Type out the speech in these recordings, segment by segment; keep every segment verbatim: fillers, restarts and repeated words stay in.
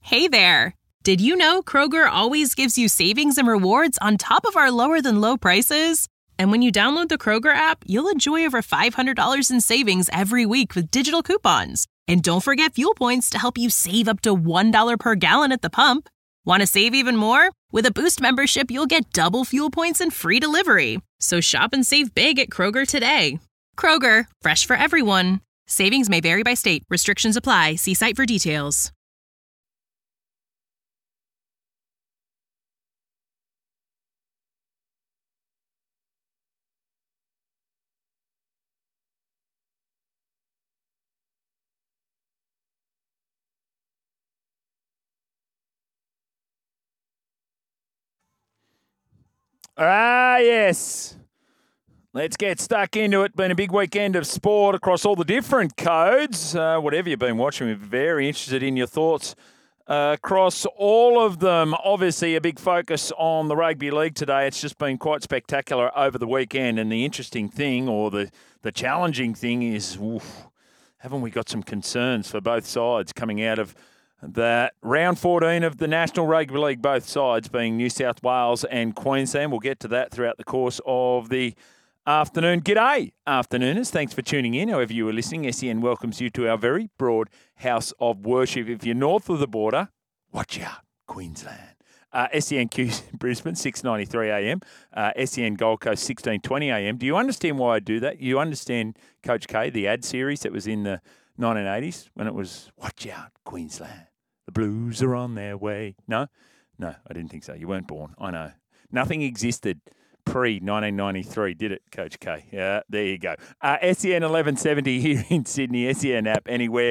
Hey there! Did you know Kroger always gives you savings and rewards on top of our lower-than-low prices? And when you download the Kroger app, you'll enjoy over five hundred dollars in savings every week with digital coupons. And don't forget fuel points to help you save up to one dollar per gallon at the pump. Want to save even more? With a Boost membership, you'll get double fuel points and free delivery. So shop and save big at Kroger today. Kroger, fresh for everyone. Savings may vary by state. Restrictions apply. See site for details. Ah, yes. Let's get stuck into it. Been a big weekend of sport across all the different codes. Uh, whatever you've been watching, we're very interested in your thoughts uh, across all of them. Obviously, a big focus on the rugby league today. It's just been quite spectacular over the weekend. And the interesting thing, or the, the challenging thing is, oof, haven't we got some concerns for both sides coming out of that round fourteen of the National Rugby League, both sides being New South Wales and Queensland. We'll get to that throughout the course of the afternoon. G'day, afternooners. Thanks for tuning in. However you are listening, S E N welcomes you to our very broad house of worship. If you're north of the border, watch out, Queensland. Uh, S E N Q Brisbane, six ninety-three A M. Uh, S E N Gold Coast, sixteen twenty A M. Do you understand why I do that? You understand Coach K, the ad series that was in the nineteen eighties when it was, watch out, Queensland. The Blues are on their way. No? No, I didn't think so. You weren't born. I know. Nothing existed pre-nineteen ninety-three, did it, Coach K? Yeah, there you go. Uh, S E N eleven seventy here in Sydney. S E N app anywhere,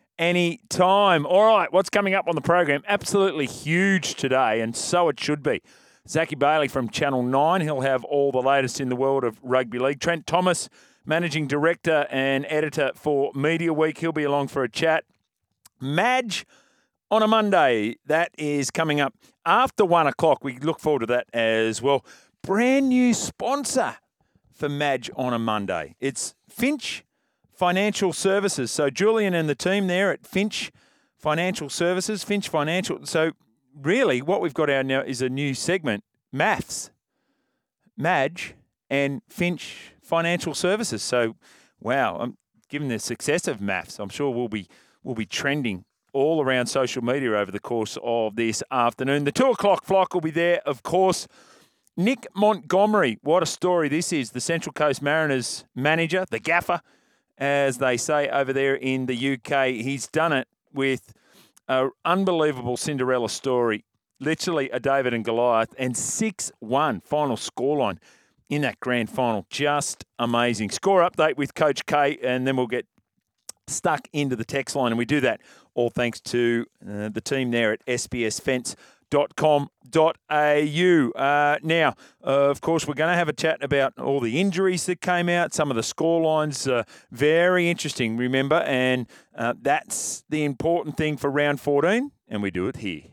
anytime. All right, what's coming up on the program? Absolutely huge today, and so it should be. Zachy Bailey from Channel nine. He'll have all the latest in the world of rugby league. Trent Thomas, Managing Director and Editor for Media Week. He'll be along for a chat. Madge on a Monday. That is coming up after one o'clock. We look forward to that as well. Brand new sponsor for Madge on a Monday. It's Finch Financial Services. So Julian and the team there at Finch Financial Services, Finch Financial. So really what we've got out now is a new segment, Maths, Madge and Finch Financial Services. So, wow, um, given the success of Maths, I'm sure we'll be we'll be trending all around social media over the course of this afternoon. The two o'clock flock will be there, of course. Nick Montgomery, what a story this is. The Central Coast Mariners manager, the gaffer, as they say over there in the U K. He's done it with an unbelievable Cinderella story, literally a David and Goliath, and six one final scoreline in that grand final. Just amazing. Score update with Coach K, and then we'll get stuck into the text line, and we do that all thanks to uh, the team there at s b s fence dot com dot a u. Uh, now, uh, of course, we're going to have a chat about all the injuries that came out, some of the score lines. Uh, very interesting, remember, and uh, that's the important thing for round fourteen, and we do it here.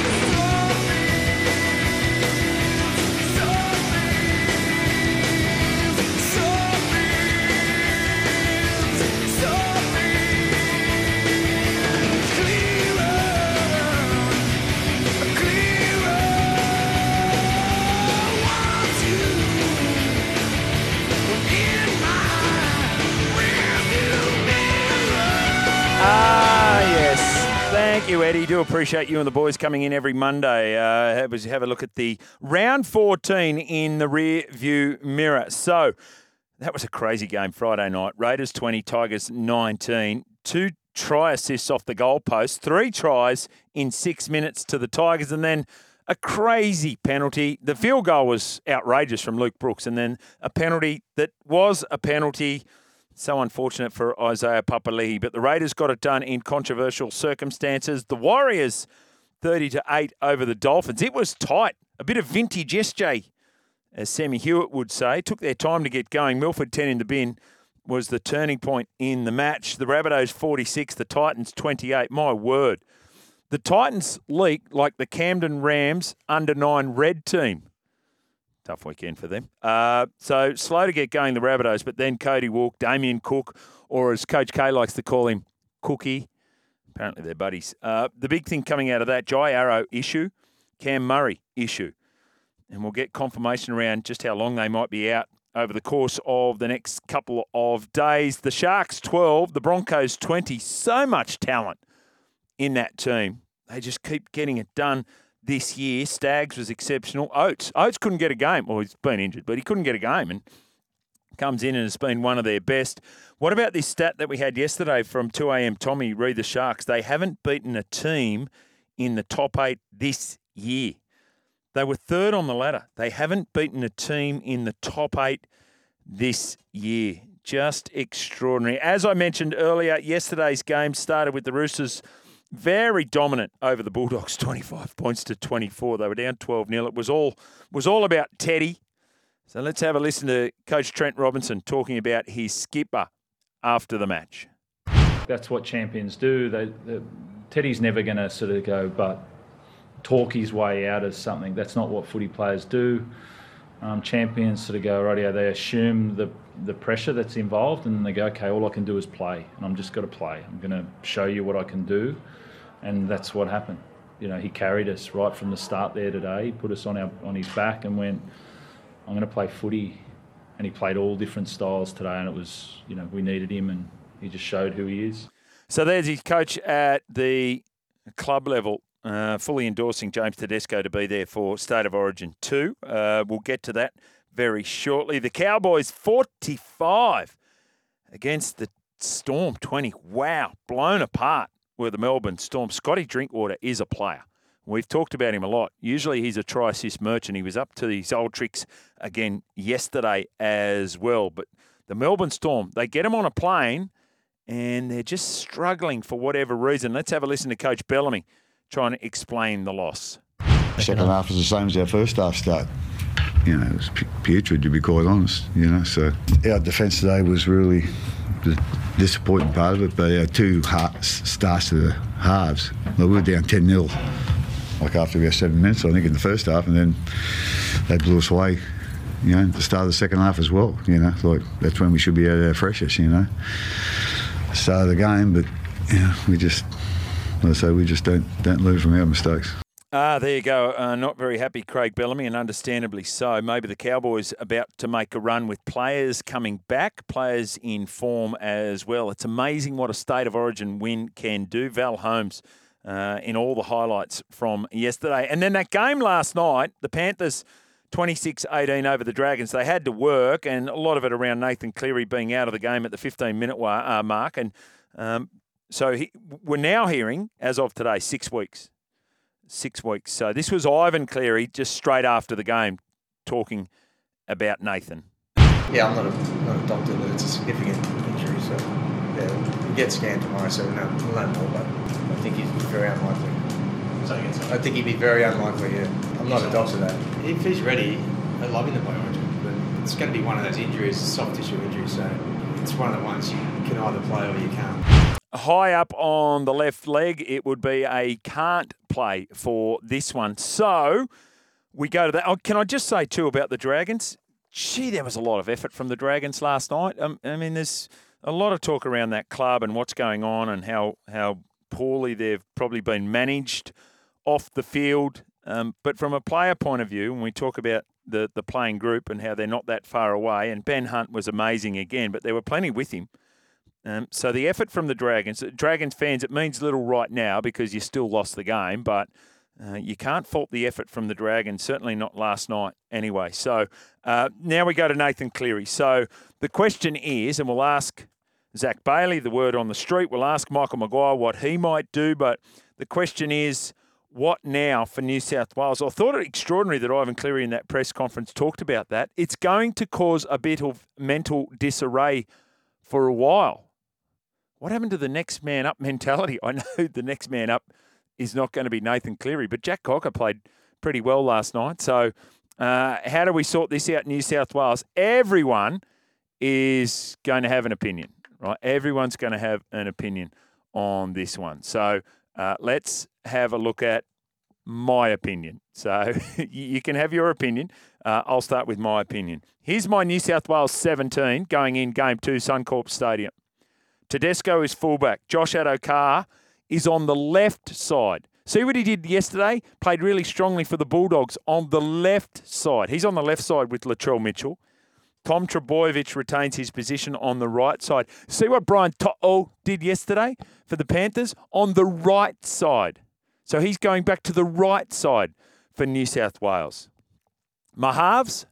Ah, yes. Thank you, Eddie. Do appreciate you and the boys coming in every Monday. Uh, have, have a look at the round fourteen in the rear view mirror. So that was a crazy game Friday night. Raiders twenty, Tigers nineteen. Two try assists off the goalpost. Three tries in six minutes to the Tigers, and then a crazy penalty. The field goal was outrageous from Luke Brooks, and then a penalty that was a penalty. So unfortunate for Isaiah Papali'i, but the Raiders got it done in controversial circumstances. The Warriors, thirty to eight over the Dolphins. It was tight. A bit of vintage S J, as Sammy Hewitt would say. Took their time to get going. Milford ten in the bin was the turning point in the match. The Rabbitohs forty-six, the Titans twenty-eight. My word. The Titans leaked like the Camden Rams under nine red team. Tough weekend for them. Uh, so slow to get going, the Rabbitohs, but then Cody Walk, Damien Cook, or as Coach K likes to call him, Cookie, Apparently they're buddies. Uh, the big thing coming out of that, Jai Arrow issue, Cam Murray issue. And we'll get confirmation around just how long they might be out over the course of the next couple of days. The Sharks twelve, the Broncos twenty. So much talent in that team. They just keep getting it done this year. Staggs was exceptional. Oates. Oates couldn't get a game. Well, he's been injured, but he couldn't get a game and comes in and has been one of their best. What about this stat that we had yesterday from two a.m. Tommy, read the Sharks? They haven't beaten a team in the top eight this year. They were third on the ladder. They haven't beaten a team in the top eight this year. Just extraordinary. As I mentioned earlier, yesterday's game started with the Roosters very dominant over the Bulldogs, twenty-five points to twenty-four. They were down twelve nil. It was all was all about Teddy. So let's have a listen to Coach Trent Robinson talking about his skipper after the match. That's what champions do. They, they, Teddy's never going to sort of go, but talk his way out of something. That's not what footy players do. Um, champions sort of go, rightio, they assume the the pressure that's involved and they go, okay, all I can do is play and I'm just got to play. I'm going to show you what I can do. And that's what happened. You know, he carried us right from the start there today. He put us on our on his back and went, I'm going to play footy. And he played all different styles today and it was, you know, we needed him and he just showed who he is. So there's his coach at the club level. Uh, fully endorsing James Tedesco to be there for State of Origin two. Uh, we'll get to that very shortly. The Cowboys forty-five against the Storm twenty. Wow, blown apart were the Melbourne Storm. Scotty Drinkwater is a player. We've talked about him a lot. Usually he's a try-assist merchant. He was up to these old tricks again yesterday as well. But the Melbourne Storm, they get him on a plane and they're just struggling for whatever reason. Let's have a listen to Coach Bellamy trying to explain the loss. Second half was the same as our first half start. You know, it was putrid, to be quite honest. You know, so our defence today was really the disappointing part of it. But our two starts to the halves, we were down ten nil, like after about seven minutes, I think, in the first half, and then they blew us away. You know, at the start of the second half as well. You know, like that's when we should be at our freshest. You know, start of the game, but you know, we just. I say we just don't don't learn from our mistakes. Ah, there you go. Uh, not very happy, Craig Bellamy, and understandably so. Maybe the Cowboys about to make a run with players coming back, players in form as well. It's amazing what a State of Origin win can do. Val Holmes uh, in all the highlights from yesterday. And then that game last night, the Panthers twenty-six eighteen over the Dragons. They had to work, and a lot of it around Nathan Cleary being out of the game at the fifteen-minute uh, mark. And um, So he, we're now hearing, as of today, six weeks. Six weeks. So this was Ivan Cleary just straight after the game talking about Nathan. Yeah, I'm not a, not a doctor, but it's a significant injury. So, yeah, we'll get scanned tomorrow, so we'll know, we'll know more. But I think he's very unlikely. So again, so I think he'd be very unlikely, yeah. I'm not a doctor, though. If he's ready, I'd love him to play Origin. But it's going to be one of those injuries, soft tissue injury, so it's one of the ones you can either play or you can't. High up on the left leg, it would be a can't play for this one. So we go to that. Oh, can I just say, too, about the Dragons? Gee, there was a lot of effort from the Dragons last night. Um, I mean, there's a lot of talk around that club and what's going on and how, how poorly they've probably been managed off the field. Um, but from a player point of view, when we talk about the, the playing group and how they're not that far away, and Ben Hunt was amazing again, but there were plenty with him. Um, so the effort from the Dragons, Dragons fans, it means little right now because you still lost the game, but uh, you can't fault the effort from the Dragons, certainly not last night anyway. So uh, now we go to Nathan Cleary. So the question is, and we'll ask Zach Bailey, the word on the street, we'll ask Michael Maguire what he might do, but the question is, what now for New South Wales? I thought it extraordinary that Ivan Cleary in that press conference talked about that. It's going to cause a bit of mental disarray for a while. What happened to the next man up mentality? I know the next man up is not going to be Nathan Cleary, but Jack Cocker played pretty well last night. So uh, how do we sort this out in New South Wales? Everyone is going to have an opinion, right? Everyone's going to have an opinion on this one. So uh, let's have a look at my opinion. So you can have your opinion. Uh, I'll start with my opinion. Here's my New South Wales seventeen going in game two, Suncorp Stadium. Tedesco is fullback. Josh Addo-Carr is on the left side. See what he did yesterday? Played really strongly for the Bulldogs on the left side. He's on the left side with Latrell Mitchell. Tom Trbojevic retains his position on the right side. See what Brian To'o did yesterday for the Panthers? On the right side. So he's going back to the right side for New South Wales. My halves,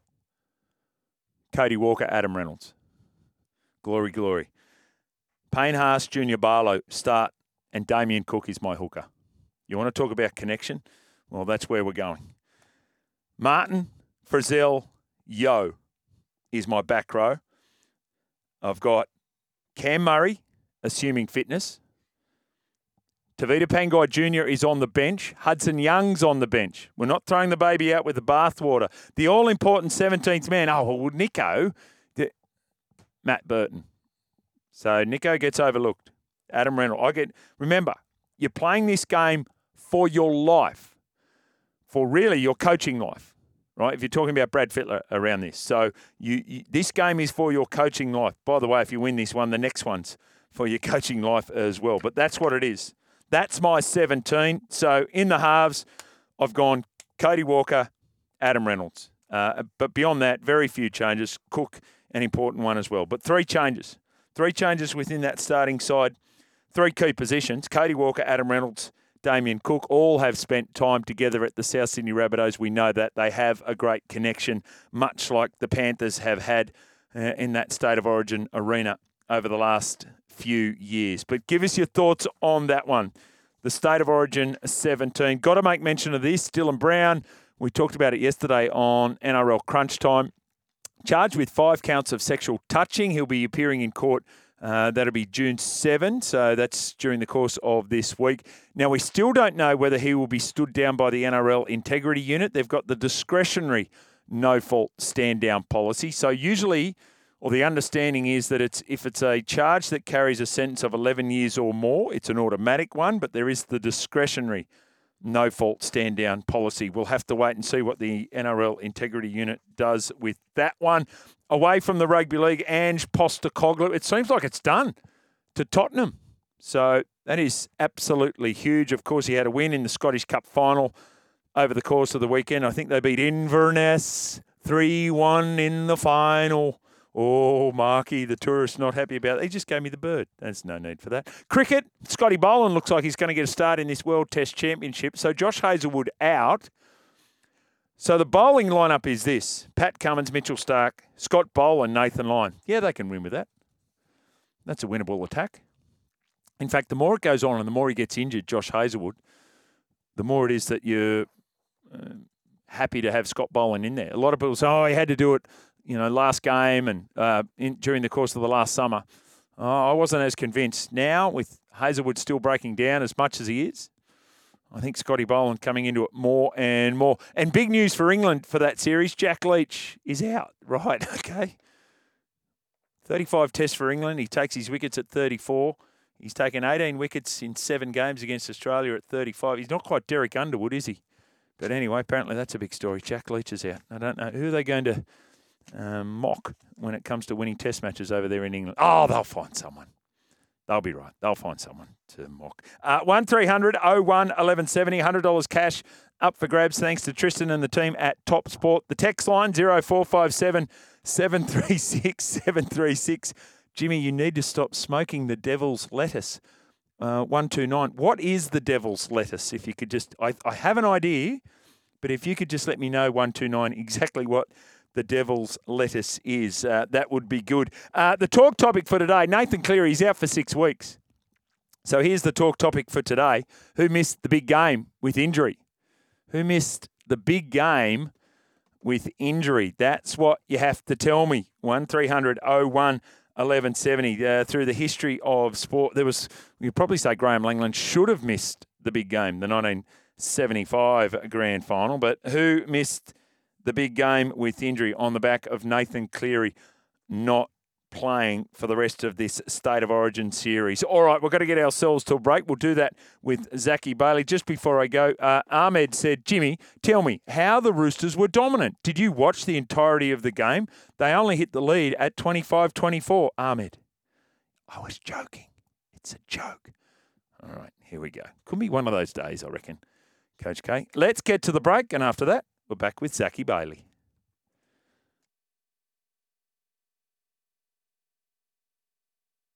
Cody Walker, Adam Reynolds. Glory, glory. Payne Haas, Junior Barlow start, and Damien Cook is my hooker. You want to talk about connection? Well, that's where we're going. Martin, Frizzell, Yo is my back row. I've got Cam Murray, assuming fitness. Tavita Pangai Junior is on the bench. Hudson Young's on the bench. We're not throwing the baby out with the bathwater. The all-important seventeenth man, oh, well, Nico, the, Matt Burton. So Nico gets overlooked. Adam Reynolds. I get. Remember, you're playing this game for your life, for really your coaching life, right? If you're talking about Brad Fittler around this. So you, you this game is for your coaching life. By the way, if you win this one, the next one's for your coaching life as well. But that's what it is. That's my seventeen. So in the halves, I've gone Cody Walker, Adam Reynolds. Uh, but beyond that, very few changes. Cook, an important one as well. But three changes. Three changes within that starting side. Three key positions. Cody Walker, Adam Reynolds, Damien Cook all have spent time together at the South Sydney Rabbitohs. We know that they have a great connection, much like the Panthers have had uh, in that State of Origin arena over the last few years. But give us your thoughts on that one. The State of Origin seventeen. Got to make mention of this. Dylan Brown, we talked about it yesterday on N R L Crunch Time. Charged with five counts of sexual touching. He'll be appearing in court. Uh, that'll be June seventh, so that's during the course of this week. Now, we still don't know whether he will be stood down by the N R L Integrity Unit. They've got the discretionary no-fault stand-down policy. So usually, or the understanding is that it's if it's a charge that carries a sentence of eleven years or more, it's an automatic one, but there is the discretionary no-fault stand-down policy. We'll have to wait and see what the N R L Integrity Unit does with that one. Away from the Rugby League, Ange Postecoglou. It seems like it's done to Tottenham. So that is absolutely huge. Of course, he had a win in the Scottish Cup final over the course of the weekend. I think they beat Inverness three one in the final. Oh, Marky, the tourist, not happy about it. He just gave me the bird. There's no need for that. Cricket, Scotty Boland looks like he's going to get a start in this World Test Championship. So Josh Hazelwood out. So the bowling lineup is this. Pat Cummins, Mitchell Starc, Scott Boland, Nathan Lyon. Yeah, they can win with that. That's a winnable attack. In fact, the more it goes on and the more he gets injured, Josh Hazelwood, the more it is that you're uh, happy to have Scott Boland in there. A lot of people say, oh, he had to do it, you know, last game and uh, in, during the course of the last summer. Oh, I wasn't as convinced. Now, with Hazelwood still breaking down as much as he is, I think Scotty Boland coming into it more and more. And big news for England for that series, Jack Leach is out. Right, okay. thirty-five tests for England. He takes his wickets at thirty-four. He's taken eighteen wickets in seven games against Australia at thirty-five. He's not quite Derek Underwood, is he? But anyway, apparently that's a big story. Jack Leach is out. I don't know. Who are they going to um, mock when it comes to winning test matches over there in England? Oh, they'll find someone. They'll be right. They'll find someone to mock. Uh, one three hundred oh one eleven seventy, one hundred dollars cash up for grabs thanks to Tristan and the team at Top Sport. The text line, zero four five seven, seven three six, seven three six. Jimmy, you need to stop smoking the devil's lettuce. Uh, one two nine. What is the devil's lettuce? If you could just, I, I have an idea, but if you could just let me know, one two nine, exactly what the devil's lettuce is. Uh, that would be good. Uh, the talk topic for today, Nathan Cleary, he's out for six weeks. So here's the talk topic for today. Who missed the big game with injury? Who missed the big game with injury? That's what you have to tell me. one three hundred oh one eleven seventy. Uh, through the history of sport, there was, you'd probably say Graham Langland should have missed the big game, the nineteen seventy-five grand final. But who missed the big game with injury on the back of Nathan Cleary not playing for the rest of this State of Origin series? All right, we've got to get ourselves to a break. We'll do that with Zachy Bailey. Just before I go, uh, Ahmed said, Jimmy, tell me how the Roosters were dominant. Did you watch the entirety of the game? They only hit the lead at twenty-five twenty-four. Ahmed, I was joking. It's a joke. All right, here we go. Could be one of those days, I reckon, Coach K. Let's get to the break, and after that, we're back with Zachy Bailey.